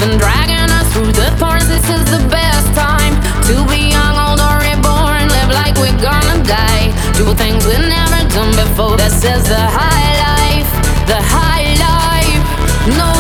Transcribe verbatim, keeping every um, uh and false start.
been dragging us through the thorns. This is the best time to be young, old or reborn. Live like we're gonna die. Do things we've never done before. This is the high life, the high life. No